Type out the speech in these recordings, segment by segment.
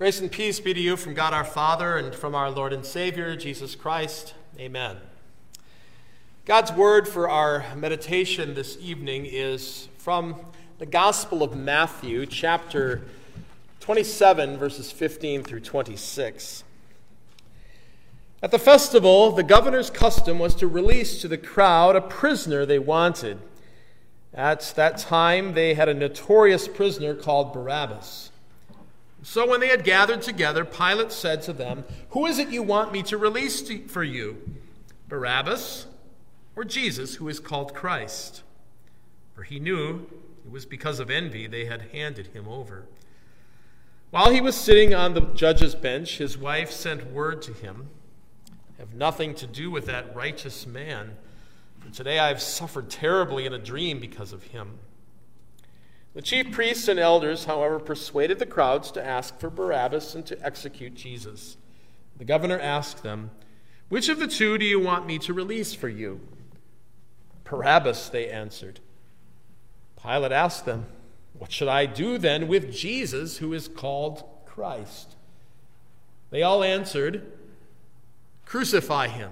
Grace and peace be to you from God our Father and from our Lord and Savior, Jesus Christ. Amen. God's word for our meditation this evening is from the Gospel of Matthew, chapter 27, verses 15 through 26. At the festival, the governor's custom was to release to the crowd a prisoner they wanted. At that time, they had a notorious prisoner called Barabbas. So when they had gathered together, Pilate said to them, "Who is it you want me to release for you, Barabbas or Jesus, who is called Christ?" For he knew it was because of envy they had handed him over. While he was sitting on the judge's bench, his wife sent word to him, "Have nothing to do with that righteous man, for today I have suffered terribly in a dream because of him." The chief priests and elders, however, persuaded the crowds to ask for Barabbas and to execute Jesus. The governor asked them, "Which of the two do you want me to release for you?" "Barabbas," they answered. Pilate asked them, "What should I do then with Jesus, who is called Christ?" They all answered, "Crucify him."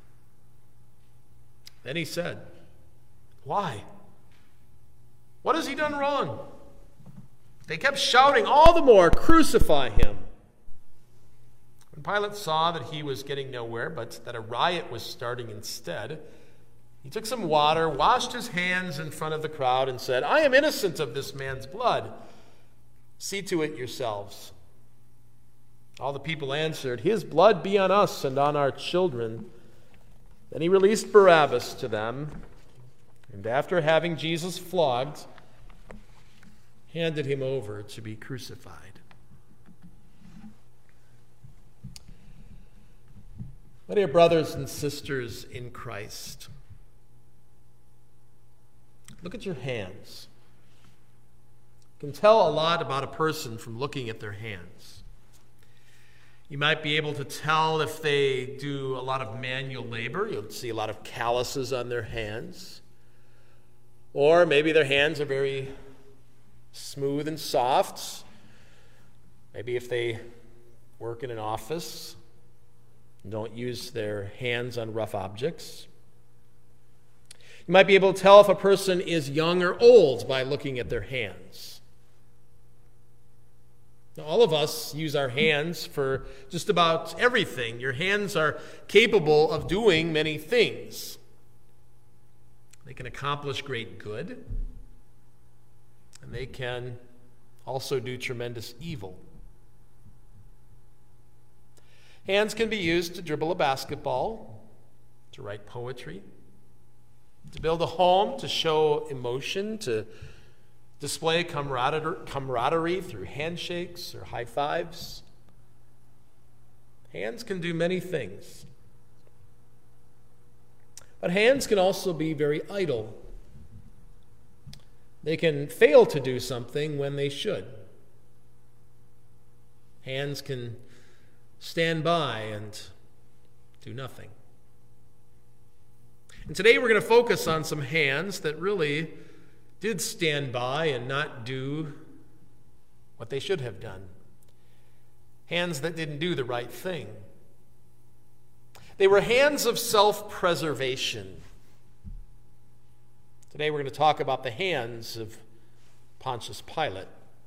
Then he said, "Why? What has he done wrong?" They kept shouting all the more, "Crucify him." When Pilate saw that he was getting nowhere, but that a riot was starting instead, he took some water, washed his hands in front of the crowd, and said, "I am innocent of this man's blood. See to it yourselves." All the people answered, "His blood be on us and on our children." Then he released Barabbas to them, and after having Jesus flogged, handed him over to be crucified. My dear brothers and sisters in Christ, look at your hands. You can tell a lot about a person from looking at their hands. You might be able to tell if they do a lot of manual labor. You'll see a lot of calluses on their hands. Or maybe their hands are very smooth and soft. Maybe if they work in an office and don't use their hands on rough objects. You might be able to tell if a person is young or old by looking at their hands. Now, all of us use our hands for just about everything. Your hands are capable of doing many things. They can accomplish great good, and they can also do tremendous evil. Hands can be used to dribble a basketball, to write poetry, to build a home, to show emotion, to display camaraderie through handshakes or high fives. Hands can do many things. But hands can also be very idle. They can fail to do something when they should. Hands can stand by and do nothing. And today we're going to focus on some hands that really did stand by and not do what they should have done. Hands that didn't do the right thing. They were hands of self-preservation. Today we're going to talk about the hands of Pontius Pilate.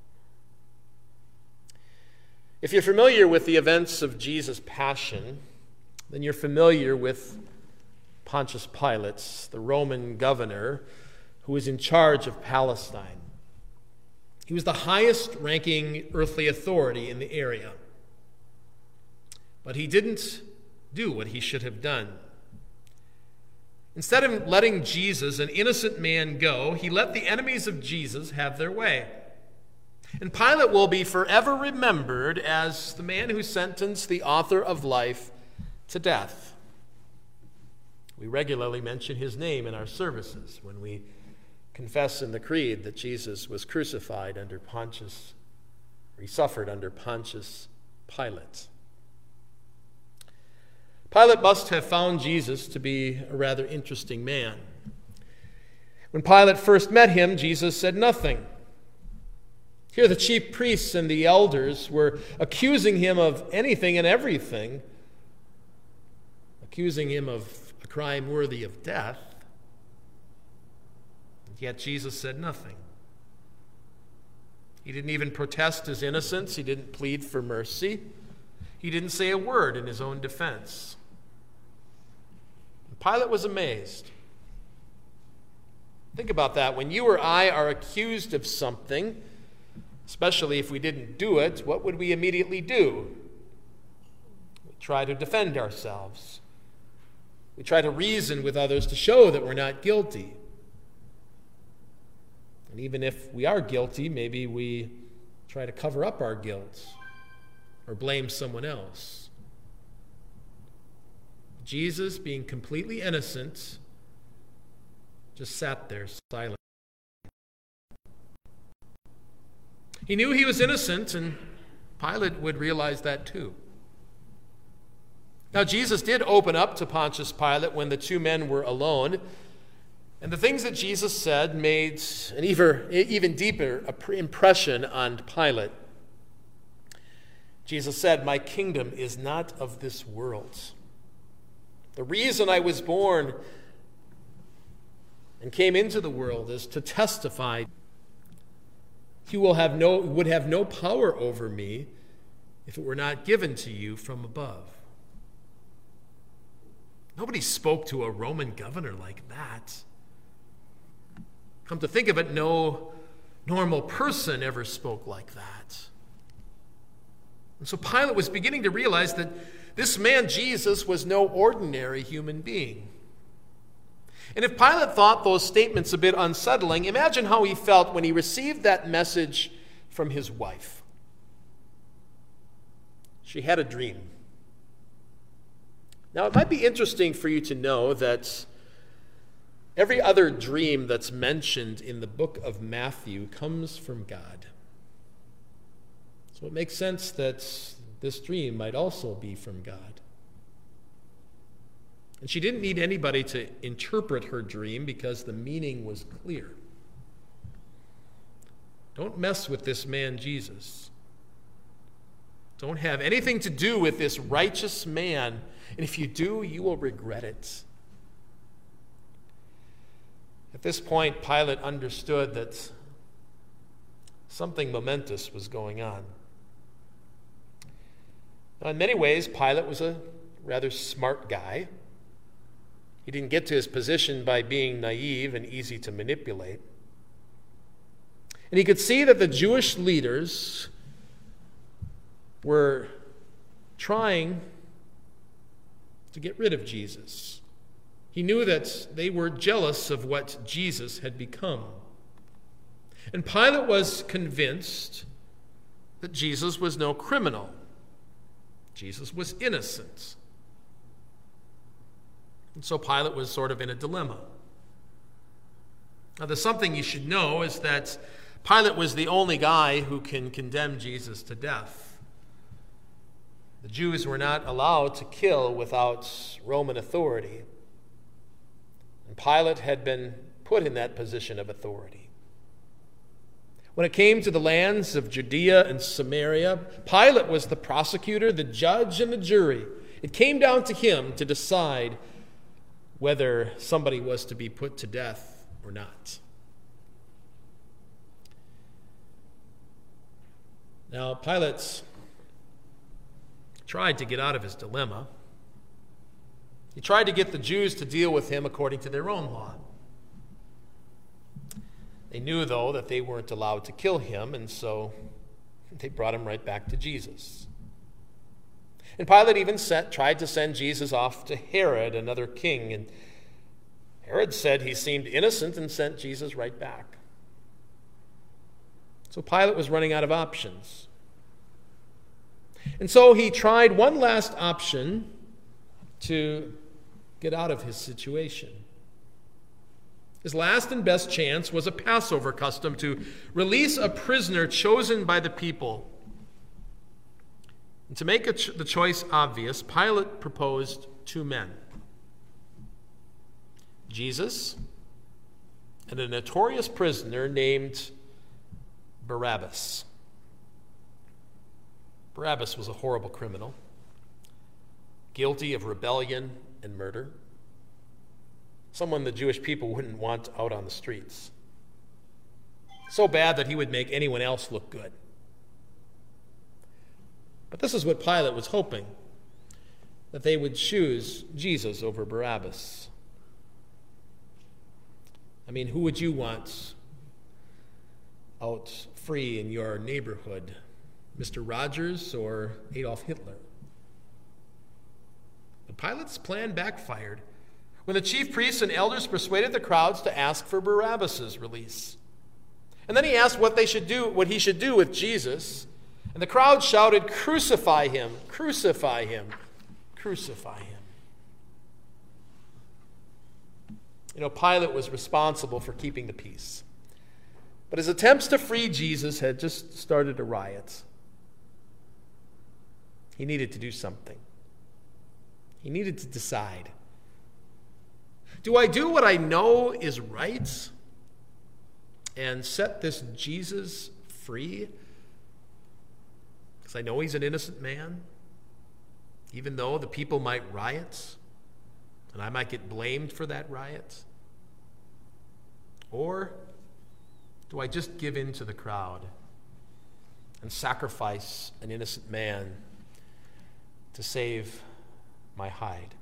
If you're familiar with the events of Jesus' passion, then you're familiar with Pontius Pilate, the Roman governor who was in charge of Palestine. He was the highest-ranking earthly authority in the area. But he didn't do what he should have done. Instead of letting Jesus, an innocent man, go, he let the enemies of Jesus have their way. And Pilate will be forever remembered as the man who sentenced the author of life to death. We regularly mention his name in our services when we confess in the creed that Jesus was crucified under Pontius, or he suffered under Pontius Pilate. Pilate must have found Jesus to be a rather interesting man. When Pilate first met him, Jesus said nothing. Here the chief priests and the elders were accusing him of anything and everything, accusing him of a crime worthy of death. And yet Jesus said nothing. He didn't even protest his innocence. He didn't plead for mercy. He didn't say a word in his own defense. And Pilate was amazed. Think about that. When you or I are accused of something, especially if we didn't do it, what would we immediately do? We try to defend ourselves. We try to reason with others to show that we're not guilty. And even if we are guilty, maybe we try to cover up our guilt or blame someone else. Jesus, being completely innocent, just sat there silent. He knew he was innocent, and Pilate would realize that too. Now, Jesus did open up to Pontius Pilate when the two men were alone, and the things that Jesus said made an even deeper impression on Pilate. Jesus said, "My kingdom is not of this world. The reason I was born and came into the world is to testify. You would have no power over me if it were not given to you from above." Nobody spoke to a Roman governor like that. Come to think of it, no normal person ever spoke like that. And so Pilate was beginning to realize that this man, Jesus, was no ordinary human being. And if Pilate thought those statements a bit unsettling, imagine how he felt when he received that message from his wife. She had a dream. Now, it might be interesting for you to know that every other dream that's mentioned in the book of Matthew comes from God. So it makes sense that this dream might also be from God. And she didn't need anybody to interpret her dream because the meaning was clear. Don't mess with this man, Jesus. Don't have anything to do with this righteous man. And if you do, you will regret it. At this point, Pilate understood that something momentous was going on. Now, in many ways, Pilate was a rather smart guy. He didn't get to his position by being naive and easy to manipulate. And he could see that the Jewish leaders were trying to get rid of Jesus. He knew that they were jealous of what Jesus had become. And Pilate was convinced that Jesus was no criminal. Jesus was innocent. And so Pilate was sort of in a dilemma. Now, there's something you should know is that Pilate was the only guy who can condemn Jesus to death. The Jews were not allowed to kill without Roman authority. And Pilate had been put in that position of authority. When it came to the lands of Judea and Samaria, Pilate was the prosecutor, the judge, and the jury. It came down to him to decide whether somebody was to be put to death or not. Now, Pilate tried to get out of his dilemma. He tried to get the Jews to deal with him according to their own law. They knew, though, that they weren't allowed to kill him, and so they brought him right back to Jesus. And Pilate even tried to send Jesus off to Herod, another king, and Herod said he seemed innocent and sent Jesus right back. So Pilate was running out of options. And so he tried one last option to get out of his situation. His last and best chance was a Passover custom to release a prisoner chosen by the people. And to make the choice obvious, Pilate proposed two men, Jesus and a notorious prisoner named Barabbas. Barabbas was a horrible criminal, guilty of rebellion and murder, someone the Jewish people wouldn't want out on the streets. So bad that he would make anyone else look good. But this is what Pilate was hoping, that they would choose Jesus over Barabbas. I mean, who would you want out free in your neighborhood? Mr. Rogers or Adolf Hitler? But Pilate's plan backfired when the chief priests and elders persuaded the crowds to ask for Barabbas' release. And then he asked what he should do with Jesus. And the crowd shouted, "Crucify him, crucify him, crucify him." You know, Pilate was responsible for keeping the peace. But his attempts to free Jesus had just started a riot. He needed to do something. He needed to decide. Do I do what I know is right and set this Jesus free? Because I know he's an innocent man, even though the people might riot, and I might get blamed for that riot. Or do I just give in to the crowd and sacrifice an innocent man to save my hide?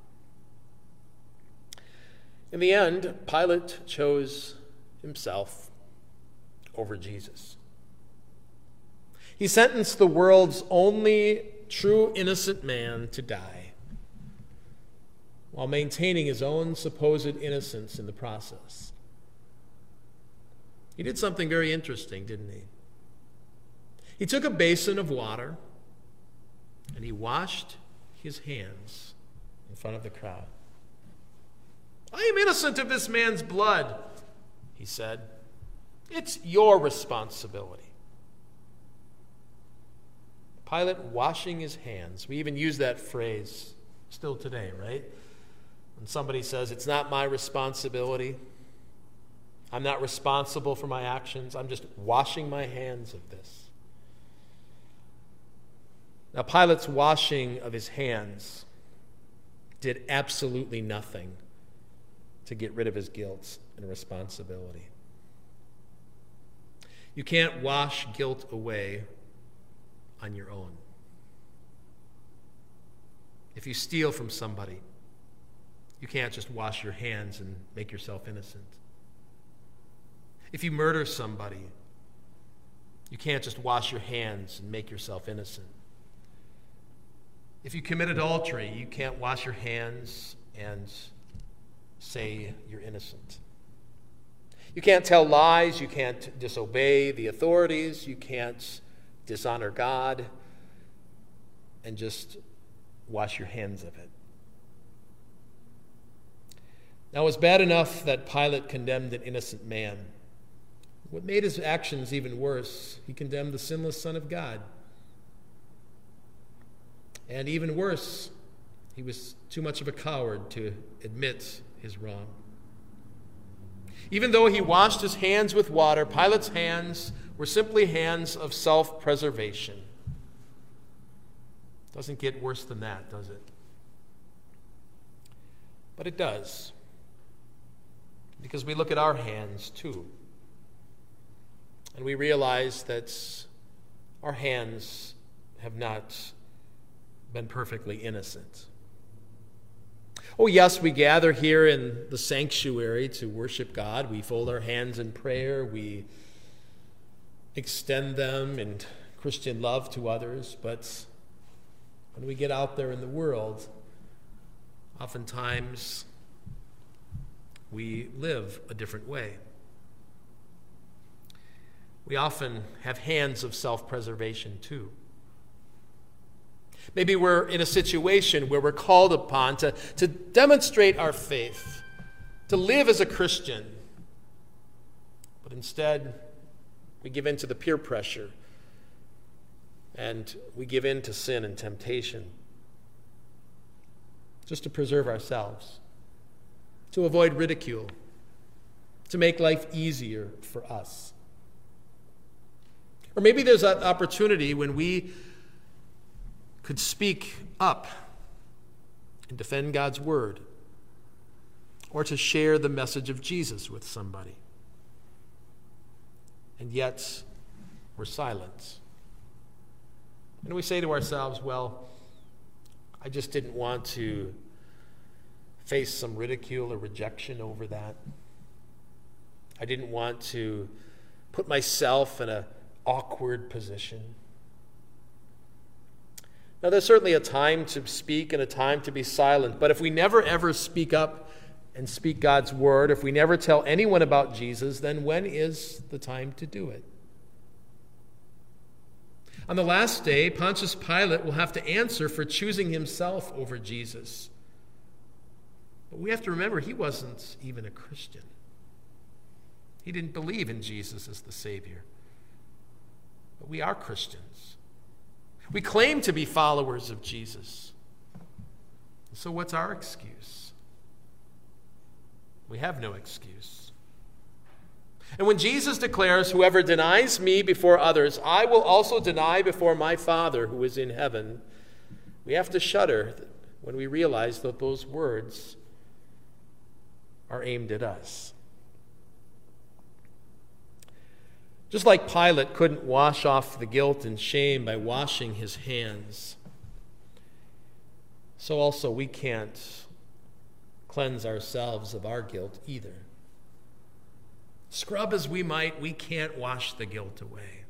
In the end, Pilate chose himself over Jesus. He sentenced the world's only true innocent man to die, while maintaining his own supposed innocence in the process. He did something very interesting, didn't he? He took a basin of water and he washed his hands in front of the crowd. "I am innocent of this man's blood," he said. "It's your responsibility." Pilate washing his hands. We even use that phrase still today, right? When somebody says, "It's not my responsibility. I'm not responsible for my actions. I'm just washing my hands of this." Now, Pilate's washing of his hands did absolutely nothing to get rid of his guilt and responsibility. You can't wash guilt away on your own. If you steal from somebody, you can't just wash your hands and make yourself innocent. If you murder somebody, you can't just wash your hands and make yourself innocent. If you commit adultery, you can't wash your hands and say you're innocent. You can't tell lies, you can't disobey the authorities, you can't dishonor God and just wash your hands of it. Now, it was bad enough that Pilate condemned an innocent man. What made his actions even worse, he condemned the sinless Son of God. And even worse, he was too much of a coward to admit his wrong. Even though he washed his hands with water, Pilate's hands were simply hands of self-preservation. Doesn't get worse than that, does it? But it does. Because we look at our hands too. And we realize that our hands have not been perfectly innocent. Oh, yes, we gather here in the sanctuary to worship God. We fold our hands in prayer. We extend them in Christian love to others. But when we get out there in the world, oftentimes we live a different way. We often have hands of self-preservation too. Maybe we're in a situation where we're called upon to demonstrate our faith, to live as a Christian. But instead, we give in to the peer pressure and we give in to sin and temptation just to preserve ourselves, to avoid ridicule, to make life easier for us. Or maybe there's that opportunity when we could speak up and defend God's word, or to share the message of Jesus with somebody. And yet, we're silent. And we say to ourselves, well, I just didn't want to face some ridicule or rejection over that. I didn't want to put myself in an awkward position. Now, there's certainly a time to speak and a time to be silent, but if we never ever speak up and speak God's word, if we never tell anyone about Jesus, then when is the time to do it? On the last day, Pontius Pilate will have to answer for choosing himself over Jesus. But we have to remember, he wasn't even a Christian. He didn't believe in Jesus as the Savior. But we are Christians. We claim to be followers of Jesus. So what's our excuse? We have no excuse. And when Jesus declares, "Whoever denies me before others, I will also deny before my Father who is in heaven," we have to shudder when we realize that those words are aimed at us. Just like Pilate couldn't wash off the guilt and shame by washing his hands, so also we can't cleanse ourselves of our guilt either. Scrub as we might, we can't wash the guilt away.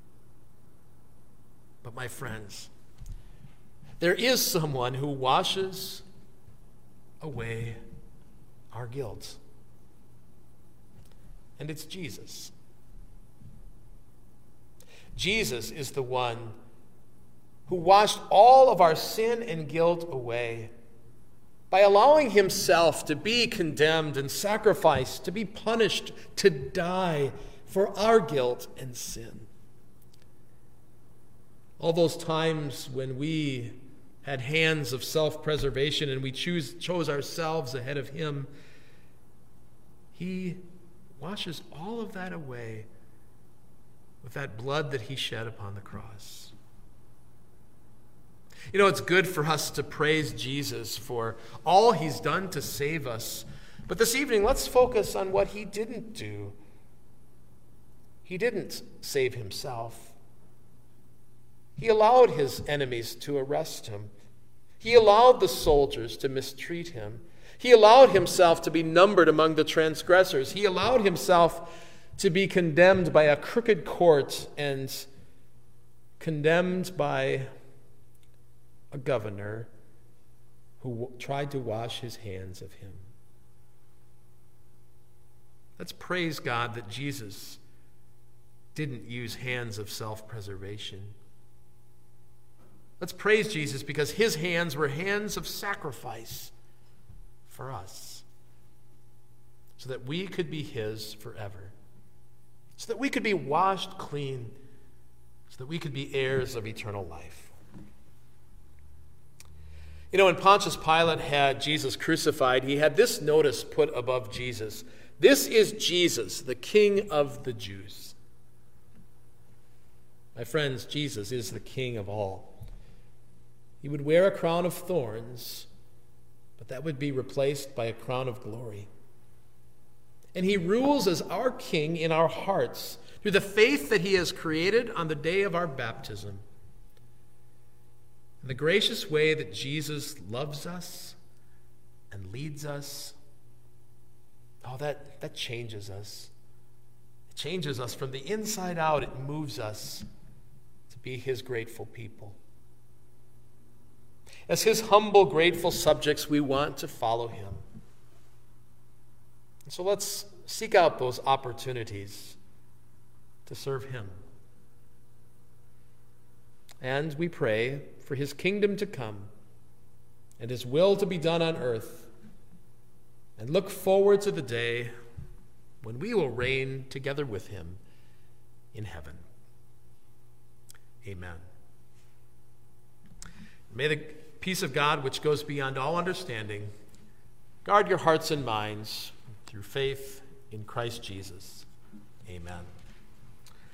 But my friends, there is someone who washes away our guilt. And it's Jesus. Jesus is the one who washed all of our sin and guilt away by allowing himself to be condemned and sacrificed, to be punished, to die for our guilt and sin. All those times when we had hands of self-preservation and we chose ourselves ahead of him, he washes all of that away with that blood that he shed upon the cross. You know, it's good for us to praise Jesus for all he's done to save us. But this evening, let's focus on what he didn't do. He didn't save himself. He allowed his enemies to arrest him. He allowed the soldiers to mistreat him. He allowed himself to be numbered among the transgressors. He allowed himself to be condemned by a crooked court and condemned by a governor who tried to wash his hands of him. Let's praise God that Jesus didn't use hands of self-preservation. Let's praise Jesus because his hands were hands of sacrifice for us, so that we could be his forever, so that we could be washed clean, so that we could be heirs of eternal life. You know, when Pontius Pilate had Jesus crucified, he had this notice put above Jesus: "This is Jesus, the King of the Jews." My friends, Jesus is the King of all. He would wear a crown of thorns, but that would be replaced by a crown of glory. And he rules as our King in our hearts through the faith that he has created on the day of our baptism. And the gracious way that Jesus loves us and leads us, that changes us. It changes us from the inside out. It moves us to be his grateful people. As his humble, grateful subjects, we want to follow him. And so let's seek out those opportunities to serve him. And we pray for his kingdom to come and his will to be done on earth, and look forward to the day when we will reign together with him in heaven. Amen. May the peace of God, which goes beyond all understanding, guard your hearts and minds through faith in Christ Jesus. Amen.